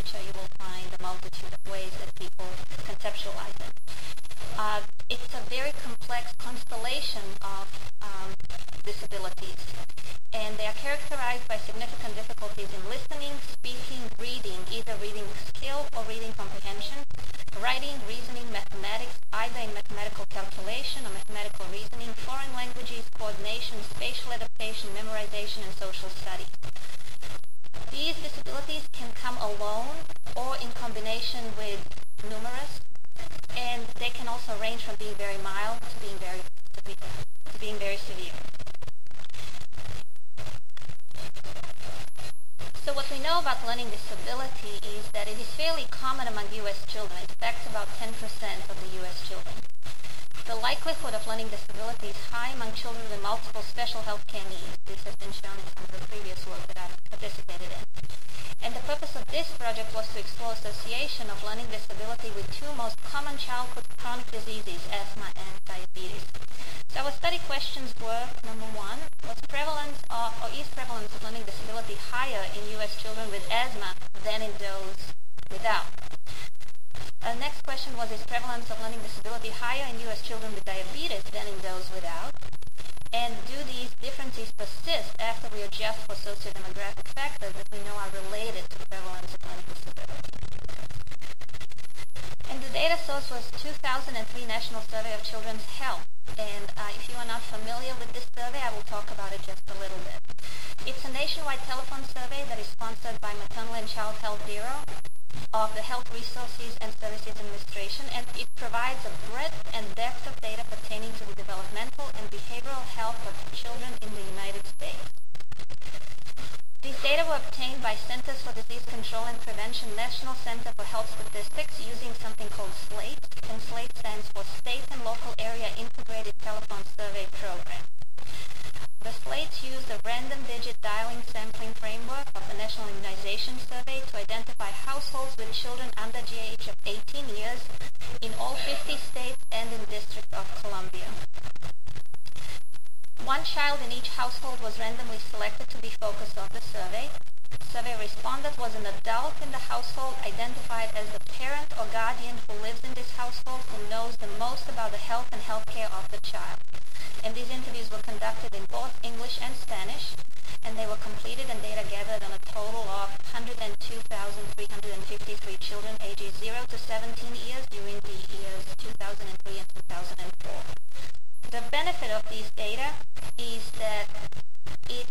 literature, you will find a multitude of ways that people conceptualize it. It's a very complex constellation of disabilities, and they are characterized by significant difficulties in listening, speaking, reading, either reading skill or reading comprehension, writing, reasoning, mathematics, either in mathematical calculation or mathematical reasoning, foreign languages, coordination, spatial adaptation, memorization, and social studies. These disabilities can come alone or in combination with numerous, and they can also range from being very mild to being very severe. So what we know about learning disability is that it is fairly common among U.S. children. It affects about 10% of the U.S. children. The likelihood of learning disability is high among children with multiple special health care needs. This has been shown in some of the previous work that I've participated in. And the purpose of this project was to explore association of learning disability with two most common childhood chronic diseases, asthma and diabetes. So our study questions were, number one, is prevalence of learning disability higher in U.S. children with asthma than in those without? Next question was, is prevalence of learning disability higher in U.S. children with diabetes than in those without? And do these differences persist after we adjust for sociodemographic factors that we know are related to prevalence of learning disability? And the data source was 2003 National Survey of Children's Health. And if you are not familiar with this survey, I will talk about it just a little bit. It's a nationwide telephone survey that is sponsored by Maternal and Child Health Bureau of the Health Resources and Services Administration, and it provides a breadth and depth of data pertaining to the developmental and behavioral health of children in the United States. These data were obtained by Centers for Disease Control and Prevention National Center for Health Statistics using something called SLATE, and SLATE stands for State and Local Area Integrated Telephone Survey Program. The SLATEs use the random digit dialing sampling framework of the National Immunization Survey to identify households with children under the age of 18 years in all 50 states and in District of Columbia. One child in each household was randomly selected to be focus of the survey. Survey respondent was an adult in the household identified as the parent or guardian who lives in this household who knows the most about the health and healthcare of the child. And these interviews were conducted in both English and Spanish, and they were completed and data gathered on a total of 102,353 children ages 0 to 17 years during the years 2003 and 2004. The benefit of these data is that it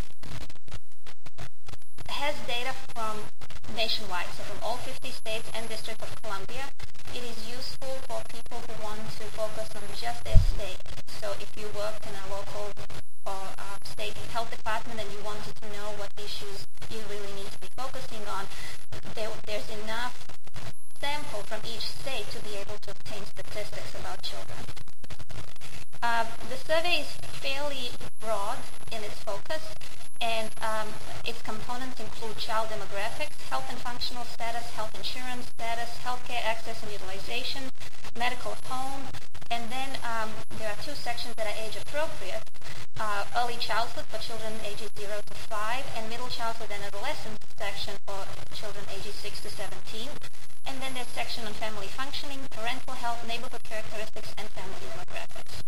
has data from nationwide, so from all 50 states and District of Columbia. It is useful for people who want to focus on just their state. So if you work in a local or state health department and you wanted to know what issues you really need to be focusing on, there's enough sample from each state to be able to obtain statistics about children. The survey is fairly broad in its focus, and its components include child demographics, health and functional status, health insurance status, healthcare access and utilization, medical home, and then there are two sections that are age appropriate, early childhood for children ages 0 to 5, and middle childhood and adolescence section for children ages 6 to 17. And then there's section on family functioning, parental health, neighborhood characteristics, and family demographics.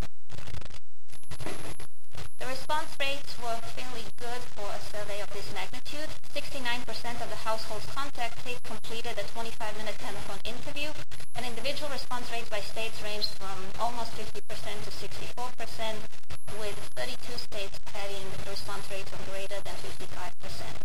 The response rates were fairly good for a survey of this magnitude. 69% of the households contacted completed a 25-minute telephone interview, and individual response rates by states ranged from almost 50% to 64%, with 32 states having response rates of greater than 55%.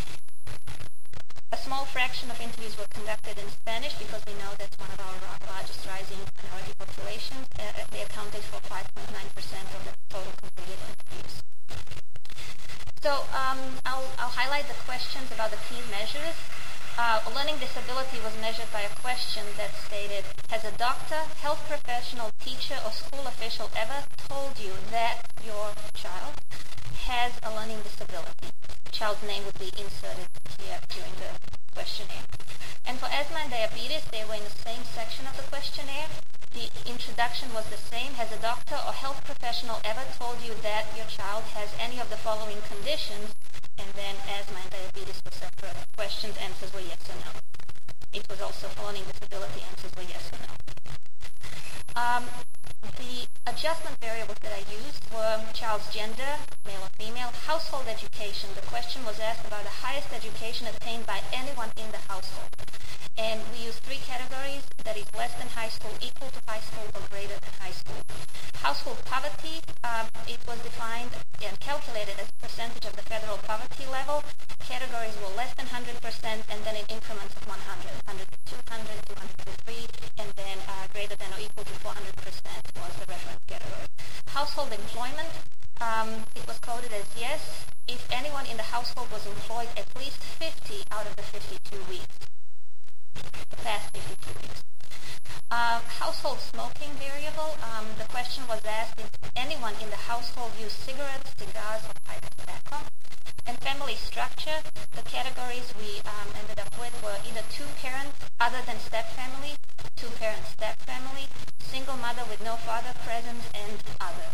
A small fraction of interviews were conducted in Spanish because we know that's one of our largest rising minority populations. They accounted for 5.9% of the total completed interviews. So I'll highlight the questions about the key measures. Learning disability was measured by a question that stated, has a doctor, health professional, teacher, or school official ever told you that your child has a learning disability? Child's name would be inserted here during the questionnaire. And for asthma and diabetes, they were in the same section of the questionnaire. The introduction was the same. Has a doctor or health professional ever told you that your child has any of the following conditions? And then asthma and diabetes were separate questions. Answers were yes or no. was also for learning disability, answers were yes or no. The adjustment variables that I used were child's gender, male or female, household education. The question was asked about the highest education attained by anyone in the household. And we used three categories, that is less than high school, equal to high school, or greater than high school. Household poverty, it was defined and calculated as a percentage of the federal poverty level. Categories were less than 100%, and then in increments of 100, 100 to 200, 200 to 3, and then greater than or equal to 400% was the reference category. Household employment, it was coded as yes if anyone in the household was employed at least 50 out of the 52 weeks. The past 52 weeks. Household smoking variable, the question was asked if anyone in the household used cigarettes, cigars, or pipe tobacco. And family structure, the categories we ended up with were either two-parent other than step-family, two-parent step-family, single mother with no father present, and other.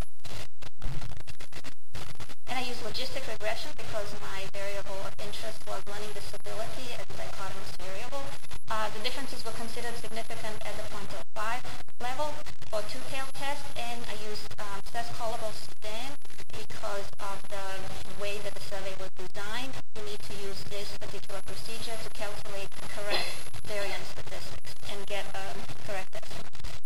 And I used logistic regression because my variable of interest was learning disability as a dichotomous variable. The differences were considered significant at the 0.05 level for two-tailed test, and I used Sess-Colable-Stan because of the way that the survey was designed. You need to use this particular procedure to calculate the correct variance statistics and get a correct estimate.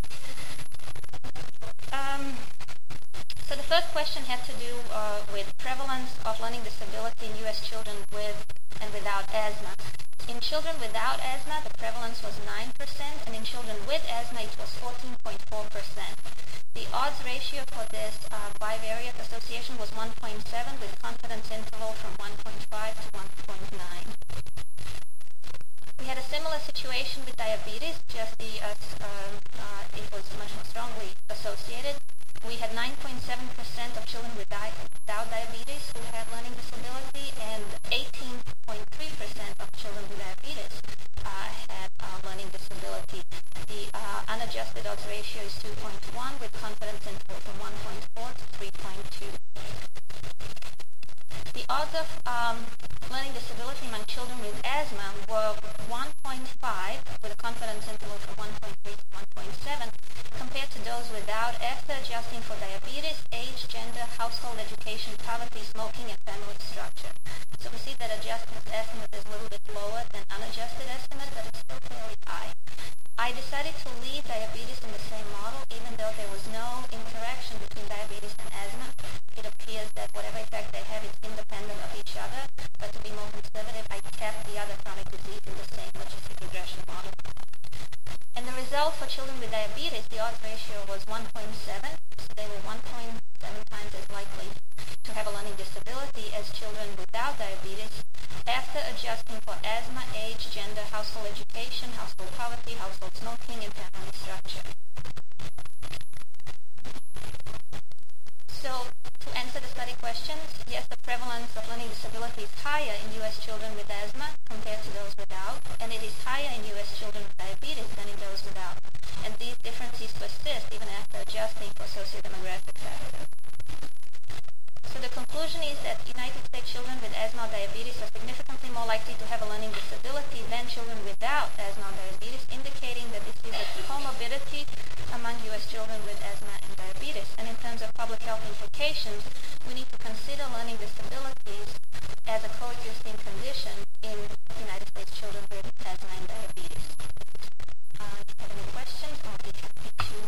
So the first question had to do with prevalence of learning disability in U.S. children with and without asthma. In children without asthma, the prevalence was 9%, and in children with asthma, it was 14.4%. The odds ratio for this bivariate association was 1.7, with confidence interval from 1.5 to 1.9. We had a similar situation with diabetes, just it was much more strongly associated. We had 9.7% of children without diabetes who had learning disability, and 18.3% of children with diabetes had learning disability. The unadjusted odds ratio is 2.1, with confidence interval from 1.4 to 3.2. The odds of learning disability among children with asthma were 1.5, with a confidence interval from 1.3 to 1.7, compared to those without, after adjusting for diabetes, age, gender, household education, poverty, smoking, and family structure. So we see that adjusted estimate is a little bit lower than unadjusted estimate, but it's still fairly high. I decided to leave diabetes in the same model, even though there was no interaction between diabetes and asthma. It appears that whatever effect they have, it's independent of each other, but to be more conservative, I kept the other chronic disease in the same logistic regression model. And the result for children with diabetes, the odds ratio was 1.7, so they were 1.7 times as likely to have a learning disability as children without diabetes, after adjusting for asthma, age, gender, household education, household poverty, household smoking, and family structure. So, to answer the study questions, yes, the prevalence of learning disability is higher in U.S. children with asthma compared to those without, and it is higher in U.S. children with diabetes than in those without. And these differences persist even after adjusting for sociodemographic factors. So the conclusion is that United States children with asthma or diabetes are significantly more likely to have a learning disability than children without asthma or diabetes, indicating that this is a comorbidity among U.S. children with asthma and diabetes. And in terms of public health implications, we need to consider learning disabilities as a coexisting condition in United States children with asthma and diabetes. If you have any questions, I'll be happy to.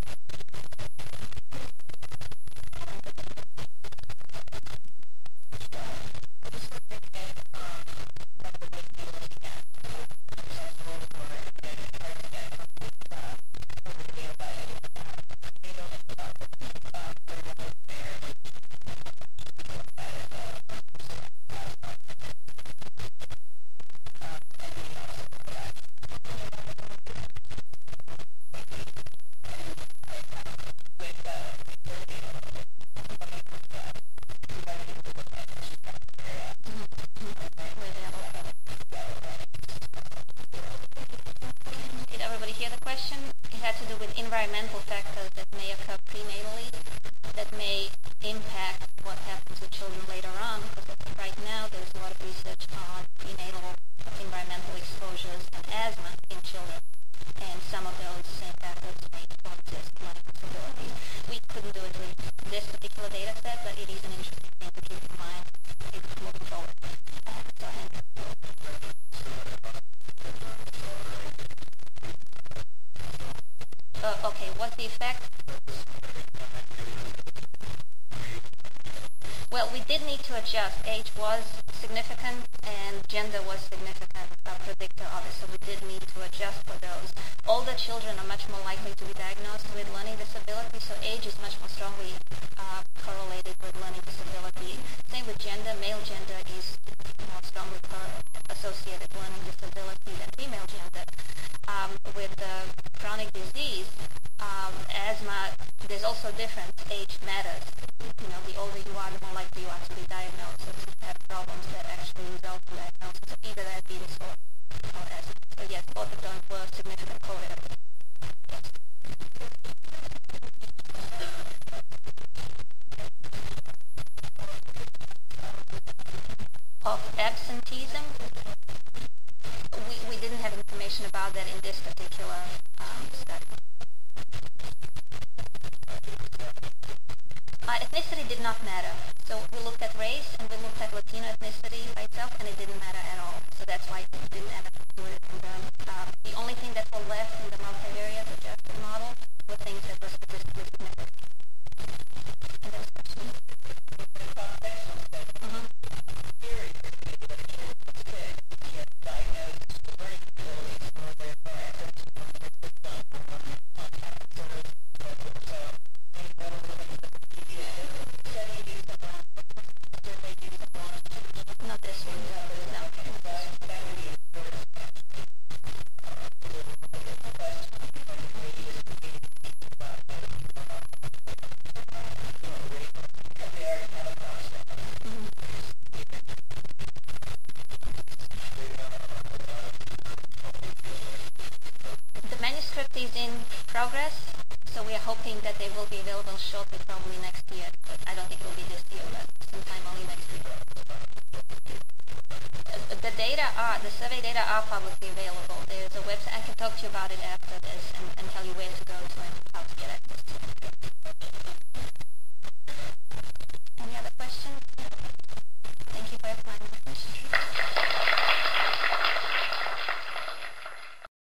Environmental factors that may occur prenatally that may impact what happens with children later on, because right now there's a lot of research on prenatal environmental exposure seizures and asthma in children. And some of those same factors may coexist learning disabilities. We couldn't do it with this particular data set, but it is an interesting thing to keep in mind moving forward. So, okay, what's the effect? Well, we did need to adjust. Age was significant and gender was significant predictor of it, so we did need to adjust for those. Older children are much more likely to be diagnosed with learning disability, so age is much more strongly correlated with learning disability. Same with gender. Male gender is more strongly associated with learning disability than female gender. With chronic disease, asthma, there's also a difference. Age matters. The older you are, the more likely you are to be diagnosed, or to have problems that actually result in diagnosis of either diabetes or asthma. So yes, both of them were significant correlated. Yes. Of absenteeism, we didn't have information about that in this particular study. Ethnicity did not matter. So we looked at race and we looked at Latino ethnicity by itself, and it didn't matter at all. So that's why it didn't end up included in the only thing that were left in the multivariate adjusted model were things that were statistically significant. And there was a question. Not this one. No. The manuscript is in progress, so we are hoping that they will be available shortly, probably next year. But I don't think it will be this year, but sometime early next year. The survey data are publicly available. There's a website. I can talk to you about it after this and tell you where to go to and how to get access to it.